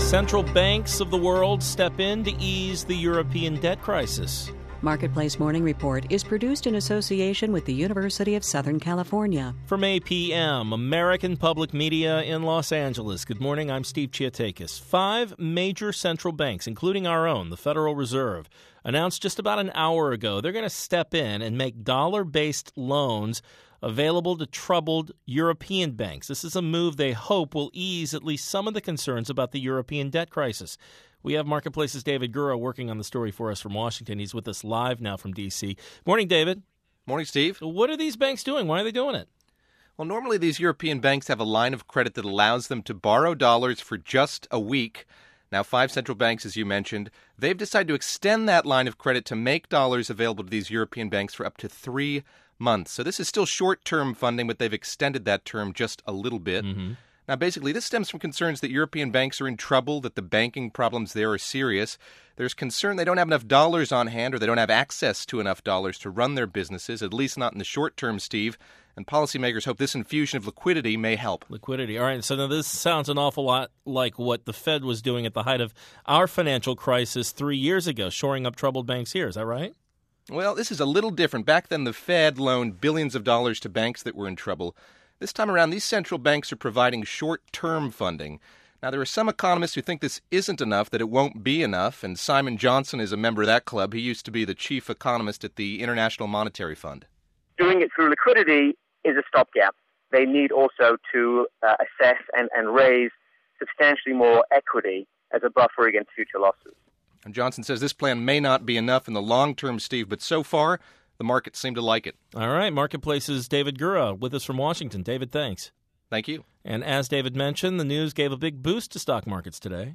central banks of the world step in to ease the European debt crisis. Marketplace Morning Report is produced in association with the University of Southern California. From APM, American Public Media in Los Angeles. Good morning, I'm Steve Chiatakis. 5 major central banks, including our own, the Federal Reserve, announced just about an hour ago they're going to step in and make dollar-based loans available to troubled European banks. This is a move they hope will ease at least some of the concerns about the European debt crisis. We have Marketplace's David Gura working on the story for us from Washington. He's with us live now from D.C. Morning, David. Morning, Steve. What are these banks doing? Why are they doing it? Well, normally these European banks have a line of credit that allows them to borrow dollars for just a week. Now, 5 central banks, as you mentioned, they've decided to extend that line of credit to make dollars available to these European banks for up to 3 months. So this is still short-term funding, but they've extended that term just a little bit. Now, basically, this stems from concerns that European banks are in trouble, that the banking problems there are serious. There's concern they don't have enough dollars on hand or they don't have access to enough dollars to run their businesses, at least not in the short term, Steve. And policymakers hope this infusion of liquidity may help. Liquidity. All right. So now this sounds an awful lot like what the Fed was doing at the height of our financial crisis 3 years ago, shoring up troubled banks here. Is that right? Well, this is a little different. Back then, the Fed loaned billions of dollars to banks that were in trouble. This time around, these central banks are providing short-term funding. Now, there are some economists who think this isn't enough, that it won't be enough, and Simon Johnson is a member of that club. He used to be the chief economist at the International Monetary Fund. Doing it through liquidity is a stopgap. They need also to assess and raise substantially more equity as a buffer against future losses. And Johnson says this plan may not be enough in the long term, Steve, but so far, the markets seem to like it. All right. Marketplace's David Gura with us from Washington. David, thanks. Thank you. And as David mentioned, the news gave a big boost to stock markets today.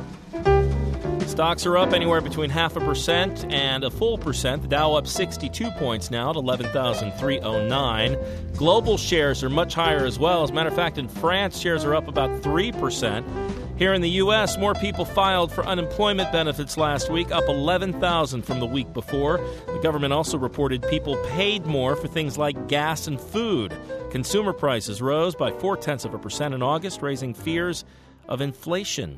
Stocks are up anywhere between 0.5% and a full percent. The Dow up 62 points now at 11,309. Global shares are much higher as well. As a matter of fact, in France, shares are up about 3%. Here in the U.S., more people filed for unemployment benefits last week, up 11,000 from the week before. The government also reported people paid more for things like gas and food. Consumer prices rose by 0.4% in August, raising fears of inflation.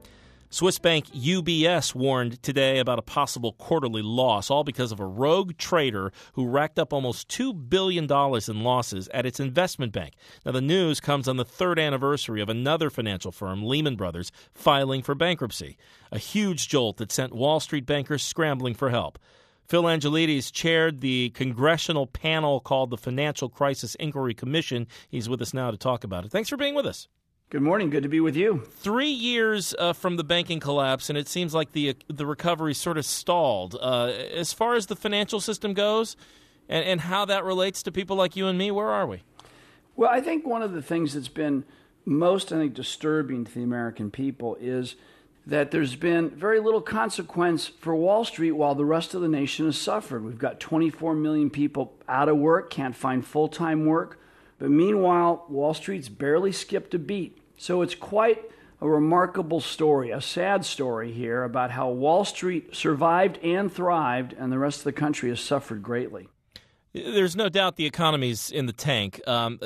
Swiss bank UBS warned today about a possible quarterly loss, all because of a rogue trader who racked up almost $2 billion in losses at its investment bank. Now, the news comes on the 3rd anniversary of another financial firm, Lehman Brothers, filing for bankruptcy, a huge jolt that sent Wall Street bankers scrambling for help. Phil Angelides chaired the congressional panel called the Financial Crisis Inquiry Commission. He's with us now to talk about it. Thanks for being with us. Good morning. Good to be with you. 3 years from the banking collapse, and it seems like the recovery sort of stalled. As far as the financial system goes and how that relates to people like you and me, where are we? Well, I think one of the things that's been most, disturbing to the American people is that there's been very little consequence for Wall Street while the rest of the nation has suffered. We've got 24 million people out of work, can't find full-time work. But meanwhile, Wall Street's barely skipped a beat. So it's quite a remarkable story, a sad story here about how Wall Street survived and thrived, and the rest of the country has suffered greatly. There's no doubt the economy's in the tank.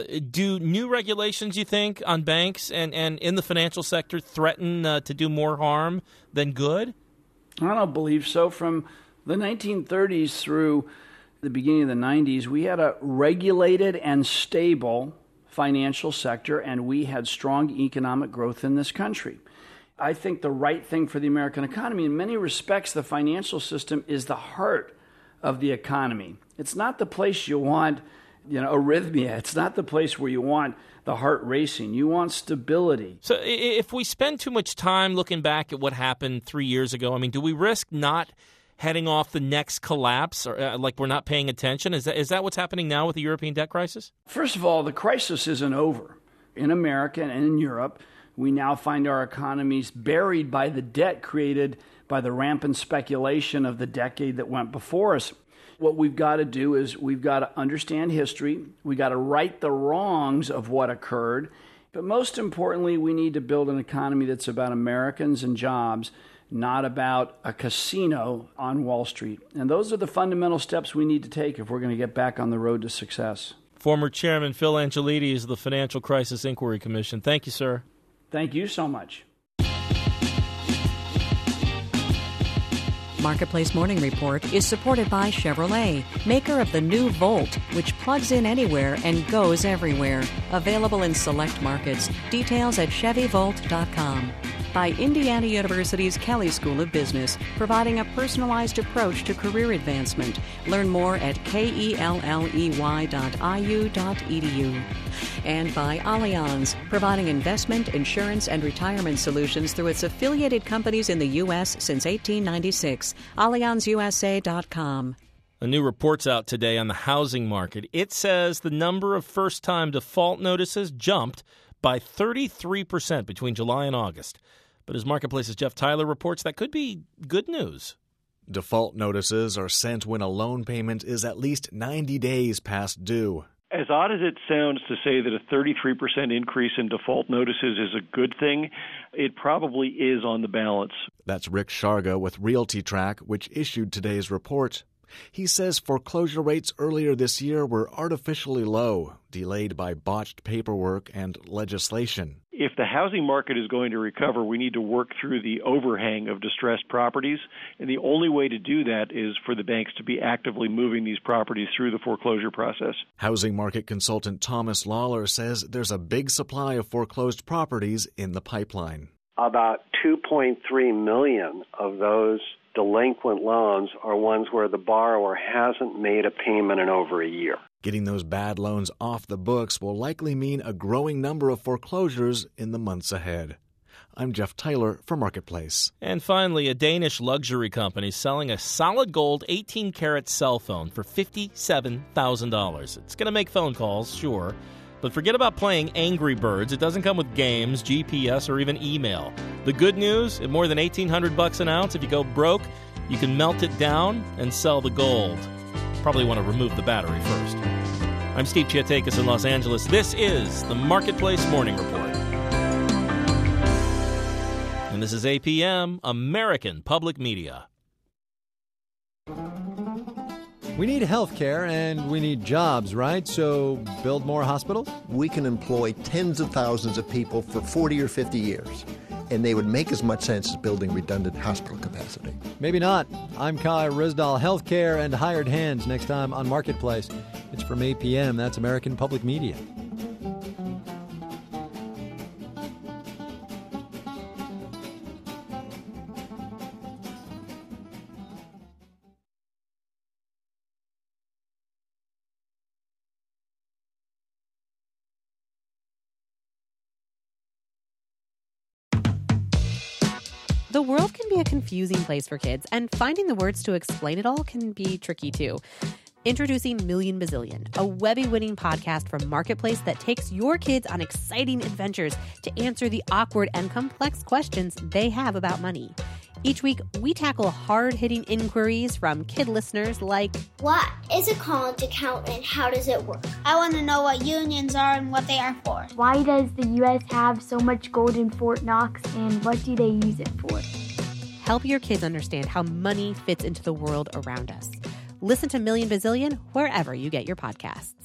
Do new regulations, you think, on banks and in the financial sector threaten to do more harm than good? I don't believe so. From the 1930s through the beginning of the 90s, we had a regulated and stable financial sector, and we had strong economic growth in this country. I think the right thing for the American economy, in many respects, the financial system is the heart of the economy. It's not the place you want, arrhythmia. It's not the place where you want the heart racing. You want stability. So if we spend too much time looking back at what happened 3 years ago, do we risk not heading off the next collapse, or like we're not paying attention? Is that what's happening now with the European debt crisis? First of all, the crisis isn't over. In America and in Europe, we now find our economies buried by the debt created by the rampant speculation of the decade that went before us. What we've got to do is we've got to understand history. We've got to right the wrongs of what occurred. But most importantly, we need to build an economy that's about Americans and jobs, not about a casino on Wall Street. And those are the fundamental steps we need to take if we're going to get back on the road to success. Former Chairman Phil Angelides of the Financial Crisis Inquiry Commission. Thank you, sir. Thank you so much. Marketplace Morning Report is supported by Chevrolet, maker of the new Volt, which plugs in anywhere and goes everywhere. Available in select markets. Details at ChevyVolt.com. By Indiana University's Kelley School of Business, providing a personalized approach to career advancement. Learn more at kelley.iu.edu. And by Allianz, providing investment, insurance, and retirement solutions through its affiliated companies in the U.S. since 1896. AllianzUSA.com. A new report's out today on the housing market. It says the number of first-time default notices jumped by 33% between July and August. But as Marketplace's Jeff Tyler reports, that could be good news. Default notices are sent when a loan payment is at least 90 days past due. As odd as it sounds to say that a 33% increase in default notices is a good thing, it probably is on the balance. That's Rick Sharga with RealtyTrack, which issued today's report. He says foreclosure rates earlier this year were artificially low, delayed by botched paperwork and legislation. If the housing market is going to recover, we need to work through the overhang of distressed properties, and the only way to do that is for the banks to be actively moving these properties through the foreclosure process. Housing market consultant Thomas Lawler says there's a big supply of foreclosed properties in the pipeline. About 2.3 million of those delinquent loans are ones where the borrower hasn't made a payment in over a year. Getting those bad loans off the books will likely mean a growing number of foreclosures in the months ahead. I'm Jeff Tyler for Marketplace. And finally, a Danish luxury company selling a solid gold 18-karat cell phone for $57,000. It's going to make phone calls, sure, but forget about playing Angry Birds. It doesn't come with games, GPS, or even email. The good news, at more than $1,800 an ounce, if you go broke, you can melt it down and sell the gold. Probably want to remove the battery first. I'm Steve Chiatakis in Los Angeles. This is the Marketplace Morning Report. And this is APM, American Public Media. We need health care and we need jobs, right? So build more hospitals? We can employ tens of thousands of people for 40 or 50 years, and they would make as much sense as building redundant hospital capacity. Maybe not. I'm Kai Rizdal. Health care and hired hands next time on Marketplace. It's from APM. That's American Public Media. The world can be a confusing place for kids, and finding the words to explain it all can be tricky too. Introducing Million Bazillion, a Webby-winning podcast from Marketplace that takes your kids on exciting adventures to answer the awkward and complex questions they have about money. Each week, we tackle hard-hitting inquiries from kid listeners like, what is a college account and how does it work? I want to know what unions are and what they are for. Why does the U.S. have so much gold in Fort Knox and what do they use it for? Help your kids understand how money fits into the world around us. Listen to Million Bazillion wherever you get your podcasts.